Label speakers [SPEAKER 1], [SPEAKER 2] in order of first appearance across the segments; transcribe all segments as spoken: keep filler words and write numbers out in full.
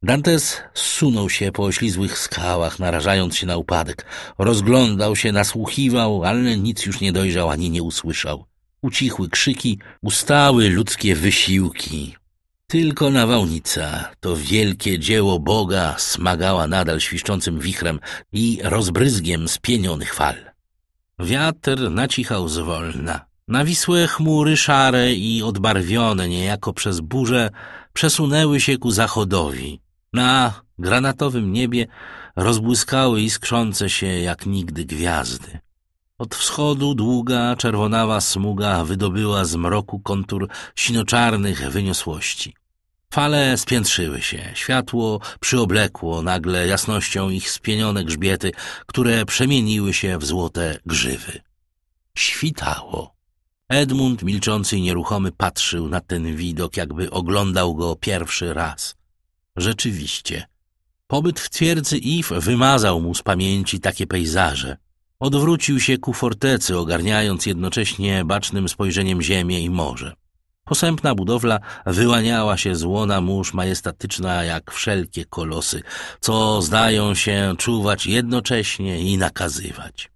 [SPEAKER 1] Dantes zsunął się po oślizłych skałach, narażając się na upadek. Rozglądał się, nasłuchiwał, ale nic już nie dojrzał ani nie usłyszał. Ucichły krzyki, ustały ludzkie wysiłki. Tylko nawałnica, to wielkie dzieło Boga, smagała nadal świszczącym wichrem i rozbryzgiem spienionych fal. Wiatr nacichał zwolna. Nawisłe chmury szare i odbarwione niejako przez burzę przesunęły się ku zachodowi. Na granatowym niebie rozbłyskały iskrzące się jak nigdy gwiazdy. Od wschodu długa, czerwonawa smuga wydobyła z mroku kontur sinoczarnych wyniosłości. Fale spiętrzyły się, światło przyoblekło nagle jasnością ich spienione grzbiety, które przemieniły się w złote grzywy. Świtało. Edmund, milczący i nieruchomy, patrzył na ten widok, jakby oglądał go pierwszy raz. Rzeczywiście, pobyt w twierdzy If wymazał mu z pamięci takie pejzaże. Odwrócił się ku fortecy, ogarniając jednocześnie bacznym spojrzeniem ziemię i morze. Posępna budowla wyłaniała się z łona mórz, majestatyczna jak wszelkie kolosy, co zdają się czuwać jednocześnie i nakazywać.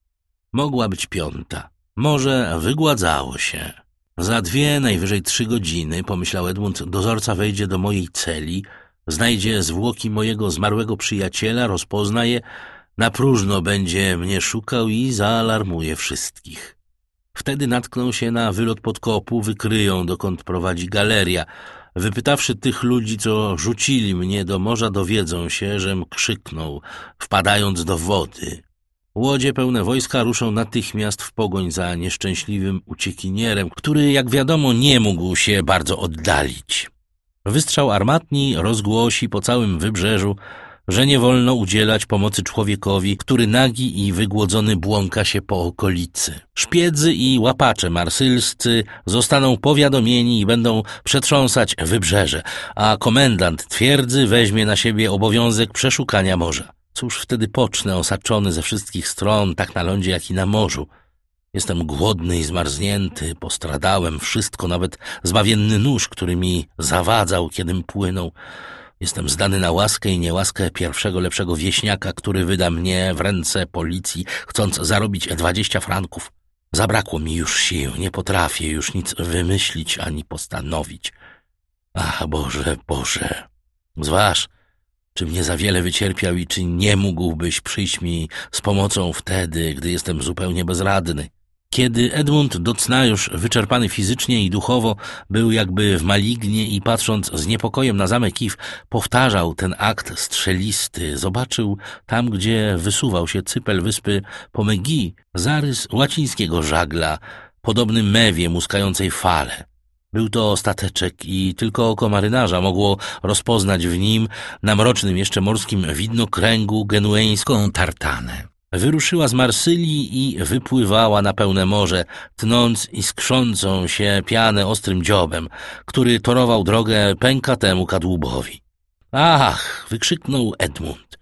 [SPEAKER 1] Mogła być piąta. Morze wygładzało się. Za dwie, najwyżej trzy godziny, pomyślał Edmund, dozorca wejdzie do mojej celi, znajdzie zwłoki mojego zmarłego przyjaciela, rozpozna je, na próżno będzie mnie szukał i zaalarmuje wszystkich. Wtedy natkną się na wylot podkopu, wykryją, dokąd prowadzi galeria. Wypytawszy tych ludzi, co rzucili mnie do morza, dowiedzą się, żem krzyknął, wpadając do wody. Łodzie pełne wojska ruszą natychmiast w pogoń za nieszczęśliwym uciekinierem, który, jak wiadomo, nie mógł się bardzo oddalić. Wystrzał armatni rozgłosi po całym wybrzeżu, że nie wolno udzielać pomocy człowiekowi, który nagi i wygłodzony błąka się po okolicy. Szpiedzy i łapacze marsylscy zostaną powiadomieni i będą przetrząsać wybrzeże, a komendant twierdzy weźmie na siebie obowiązek przeszukania morza. Cóż wtedy pocznę, osaczony ze wszystkich stron, tak na lądzie, jak i na morzu? Jestem głodny i zmarznięty, postradałem wszystko, nawet zbawienny nóż, który mi zawadzał, kiedym płynął. Jestem zdany na łaskę i niełaskę pierwszego lepszego wieśniaka, który wyda mnie w ręce policji, chcąc zarobić dwadzieścia franków. Zabrakło mi już sił, nie potrafię już nic wymyślić ani postanowić. Ach, Boże, Boże, zważ, czy mnie za wiele wycierpiał i czy nie mógłbyś przyjść mi z pomocą wtedy, gdy jestem zupełnie bezradny. Kiedy Edmund Docnajusz, wyczerpany fizycznie i duchowo, był jakby w malignie i patrząc z niepokojem na zamek If, powtarzał ten akt strzelisty, zobaczył tam, gdzie wysuwał się cypel wyspy Pomegi, zarys łacińskiego żagla, podobny mewie muskającej fale. Był to stateczek i tylko oko marynarza mogło rozpoznać w nim, na mrocznym jeszcze morskim widnokręgu, genueńską tartanę. Wyruszyła z Marsylii i wypływała na pełne morze, tnąc iskrzącą się pianę ostrym dziobem, który torował drogę pękatemu kadłubowi. Ach! Wykrzyknął Edmund.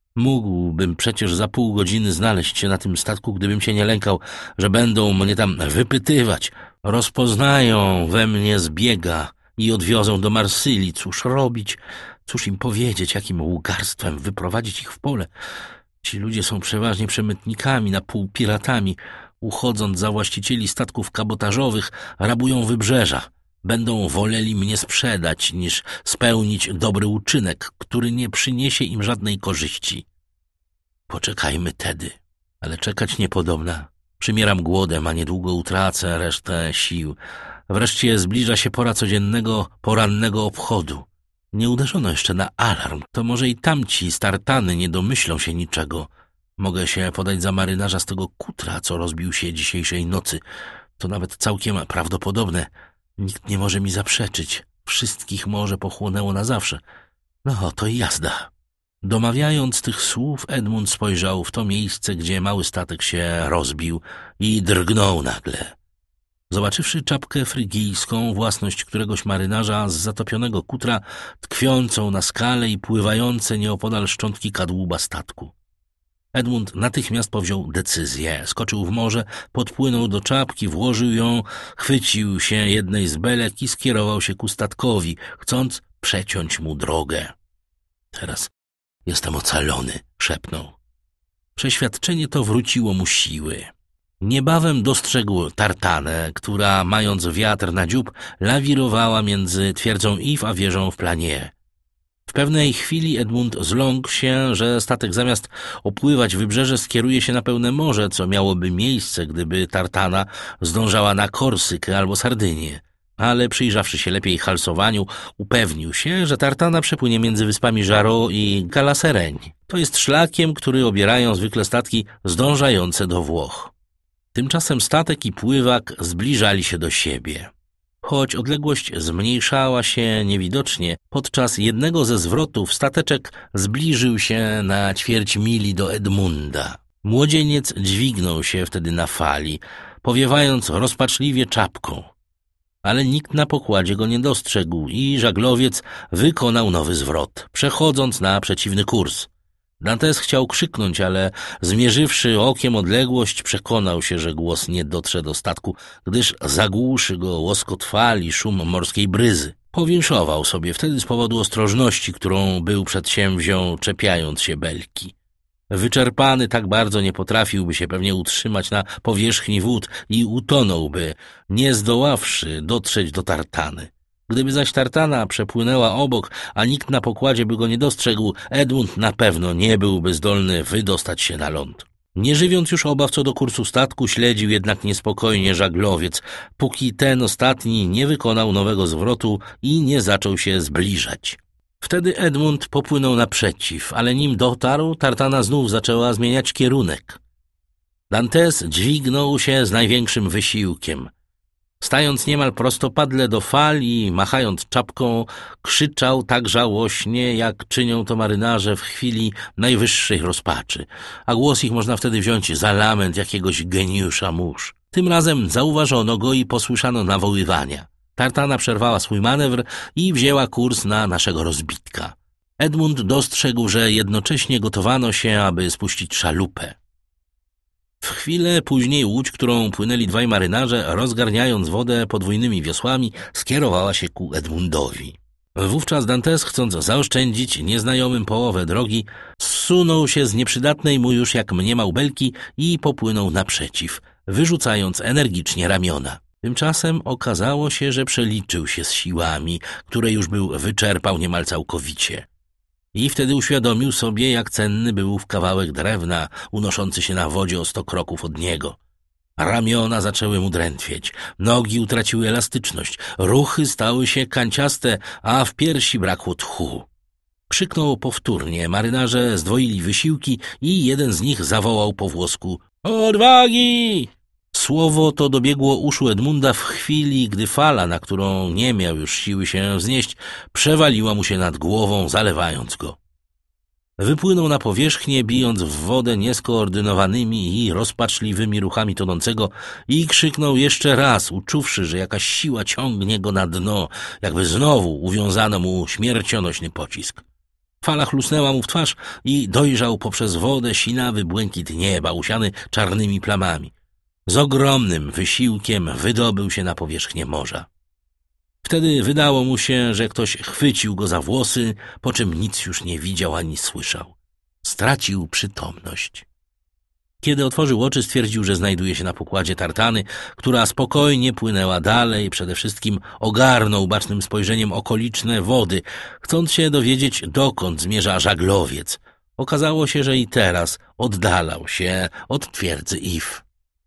[SPEAKER 1] Mógłbym przecież za pół godziny znaleźć się na tym statku, gdybym się nie lękał, że będą mnie tam wypytywać. Rozpoznają we mnie zbiega i odwiozą do Marsylii. Cóż robić? Cóż im powiedzieć? Jakim łgarstwem wyprowadzić ich w pole? Ci ludzie są przeważnie przemytnikami, na pół piratami. Uchodząc za właścicieli statków kabotażowych, rabują wybrzeża. Będą woleli mnie sprzedać, niż spełnić dobry uczynek, który nie przyniesie im żadnej korzyści. Poczekajmy tedy, ale czekać niepodobna. Przymieram głodem, a niedługo utracę resztę sił. Wreszcie zbliża się pora codziennego, porannego obchodu. Nie uderzono jeszcze na alarm, to może i tamci startany nie domyślą się niczego. Mogę się podać za marynarza z tego kutra, co rozbił się dzisiejszej nocy. To nawet całkiem prawdopodobne. Nikt nie może mi zaprzeczyć. Wszystkich morze pochłonęło na zawsze. No, to i jazda. Domawiając tych słów, Edmund spojrzał w to miejsce, gdzie mały statek się rozbił i drgnął nagle. Zobaczywszy czapkę frygijską, własność któregoś marynarza z zatopionego kutra, tkwiącą na skale i pływające nieopodal szczątki kadłuba statku. Edmund natychmiast powziął decyzję. Skoczył w morze, podpłynął do czapki, włożył ją, chwycił się jednej z belek i skierował się ku statkowi, chcąc przeciąć mu drogę. Teraz jestem ocalony, szepnął. Przeświadczenie to wróciło mu siły. Niebawem dostrzegł tartanę, która, mając wiatr na dziób, lawirowała między twierdzą If a wieżą w Planie. W pewnej chwili Edmund zląkł się, że statek zamiast opływać wybrzeże skieruje się na pełne morze, co miałoby miejsce, gdyby tartana zdążała na Korsykę albo Sardynię. Ale przyjrzawszy się lepiej halsowaniu, upewnił się, że tartana przepłynie między wyspami Jarreau i Cala-Sereń. To jest szlakiem, który obierają zwykle statki zdążające do Włoch. Tymczasem statek i pływak zbliżali się do siebie. Choć odległość zmniejszała się niewidocznie, podczas jednego ze zwrotów stateczek zbliżył się na ćwierć mili do Edmunda. Młodzieniec dźwignął się wtedy na fali, powiewając rozpaczliwie czapką. Ale nikt na pokładzie go nie dostrzegł i żaglowiec wykonał nowy zwrot, przechodząc na przeciwny kurs. Dantes chciał krzyknąć, ale zmierzywszy okiem odległość, przekonał się, że głos nie dotrze do statku, gdyż zagłuszy go łoskot fali, szum morskiej bryzy. Powinszował sobie wtedy z powodu ostrożności, którą był przedsięwziął, czepiając się belki. Wyczerpany tak bardzo nie potrafiłby się pewnie utrzymać na powierzchni wód i utonąłby, nie zdoławszy dotrzeć do tartany. Gdyby zaś tartana przepłynęła obok, a nikt na pokładzie by go nie dostrzegł, Edmund na pewno nie byłby zdolny wydostać się na ląd. Nie żywiąc już obaw co do kursu statku, śledził jednak niespokojnie żaglowiec, póki ten ostatni nie wykonał nowego zwrotu i nie zaczął się zbliżać. Wtedy Edmund popłynął naprzeciw, ale nim dotarł, tartana znów zaczęła zmieniać kierunek. Dantes dźwignął się z największym wysiłkiem. Stając niemal prostopadle do fali, machając czapką, krzyczał tak żałośnie, jak czynią to marynarze w chwili najwyższej rozpaczy, a głos ich można wtedy wziąć za lament jakiegoś geniusza mórz. Tym razem zauważono go i posłyszano nawoływania. Tartana przerwała swój manewr i wzięła kurs na naszego rozbitka. Edmund dostrzegł, że jednocześnie gotowano się, aby spuścić szalupę. W chwilę później łódź, którą płynęli dwaj marynarze, rozgarniając wodę podwójnymi wiosłami, skierowała się ku Edmundowi. Wówczas Dantes, chcąc zaoszczędzić nieznajomym połowę drogi, zsunął się z nieprzydatnej mu już jak mniemał belki i popłynął naprzeciw, wyrzucając energicznie ramiona. Tymczasem okazało się, że przeliczył się z siłami, które już był wyczerpał niemal całkowicie. I wtedy uświadomił sobie, jak cenny był w kawałek drewna unoszący się na wodzie o sto kroków od niego. Ramiona zaczęły mu drętwieć, nogi utraciły elastyczność, ruchy stały się kanciaste, a w piersi brakło tchu. Krzyknął powtórnie, marynarze zdwoili wysiłki i jeden z nich zawołał po włosku: „Odwagi!” Słowo to dobiegło uszu Edmunda w chwili, gdy fala, na którą nie miał już siły się wznieść, przewaliła mu się nad głową, zalewając go. Wypłynął na powierzchnię, bijąc w wodę nieskoordynowanymi i rozpaczliwymi ruchami tonącego i krzyknął jeszcze raz, uczuwszy, że jakaś siła ciągnie go na dno, jakby znowu uwiązano mu śmiercionośny pocisk. Fala chlusnęła mu w twarz i dojrzał poprzez wodę sinawy błękit nieba, usiany czarnymi plamami. Z ogromnym wysiłkiem wydobył się na powierzchnię morza. Wtedy wydało mu się, że ktoś chwycił go za włosy, po czym nic już nie widział ani słyszał. Stracił przytomność. Kiedy otworzył oczy, stwierdził, że znajduje się na pokładzie tartany, która spokojnie płynęła dalej, przede wszystkim ogarnął bacznym spojrzeniem okoliczne wody, chcąc się dowiedzieć, dokąd zmierza żaglowiec. Okazało się, że i teraz oddalał się od twierdzy If.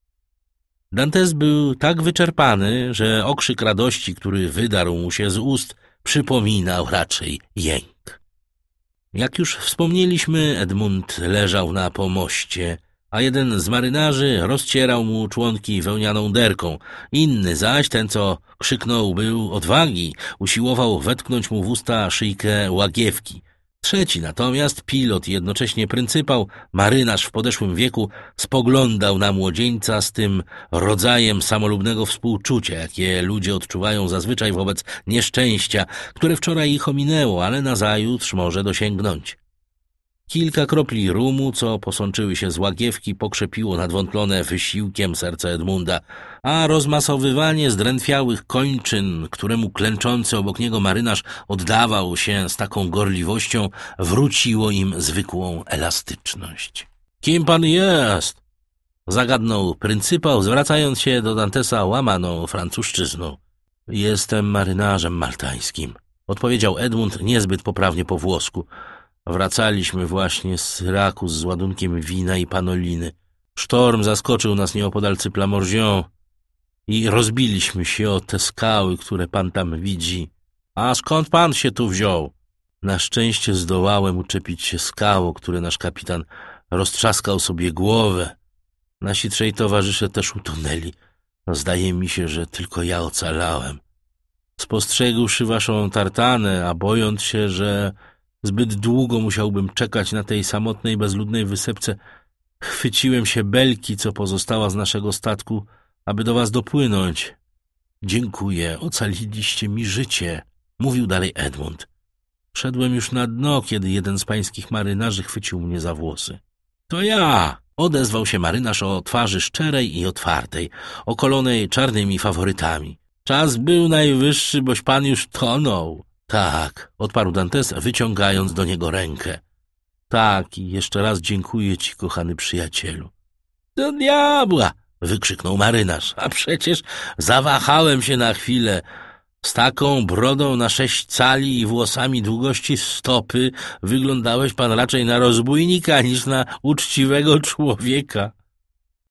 [SPEAKER 1] Dantes był tak wyczerpany, że okrzyk radości, który wydarł mu się z ust, przypominał raczej jęk. Jak już wspomnieliśmy, Edmund leżał na pomoście, a jeden z marynarzy rozcierał mu członki wełnianą derką. Inny zaś, ten co krzyknął był odwagi, usiłował wetknąć mu w usta szyjkę łagiewki. Trzeci natomiast, pilot i jednocześnie pryncypał, marynarz w podeszłym wieku, spoglądał na młodzieńca z tym rodzajem samolubnego współczucia, jakie ludzie odczuwają zazwyczaj wobec nieszczęścia, które wczoraj ich ominęło, ale nazajutrz może dosięgnąć. Kilka kropli rumu, co posączyły się z łagiewki, pokrzepiło nadwątlone wysiłkiem serce Edmunda, a rozmasowywanie zdrętwiałych kończyn, któremu klęczący obok niego marynarz oddawał się z taką gorliwością, wróciło im zwykłą elastyczność. — Kim pan jest? — zagadnął pryncypał, zwracając się do Dantesa łamaną francuszczyzną. — Jestem marynarzem maltańskim — odpowiedział Edmund niezbyt poprawnie po włosku. Wracaliśmy właśnie z Syrakus z ładunkiem wina i panoliny. Sztorm zaskoczył nas nieopodal Cypla-Morgią i rozbiliśmy się o te skały, które pan tam widzi. A skąd pan się tu wziął? Na szczęście zdołałem uczepić się skał, o które nasz kapitan roztrzaskał sobie głowę. Nasi trzej towarzysze też utonęli. Zdaje mi się, że tylko ja ocalałem. Spostrzegłszy waszą tartanę, a bojąc się, że zbyt długo musiałbym czekać na tej samotnej, bezludnej wysepce, chwyciłem się belki, co pozostała z naszego statku, aby do was dopłynąć. Dziękuję, ocaliliście mi życie, mówił dalej Edmund. Szedłem już na dno, kiedy jeden z pańskich marynarzy chwycił mnie za włosy. To ja! Odezwał się marynarz o twarzy szczerej i otwartej, okolonej czarnymi faworytami. Czas był najwyższy, boś pan już tonął. Tak, odparł Dantes, wyciągając do niego rękę. Tak, i jeszcze raz dziękuję ci, kochany przyjacielu. Do diabła! Wykrzyknął marynarz. A przecież zawahałem się na chwilę. Z taką brodą na sześć cali i włosami długości stopy wyglądałeś pan raczej na rozbójnika niż na uczciwego człowieka.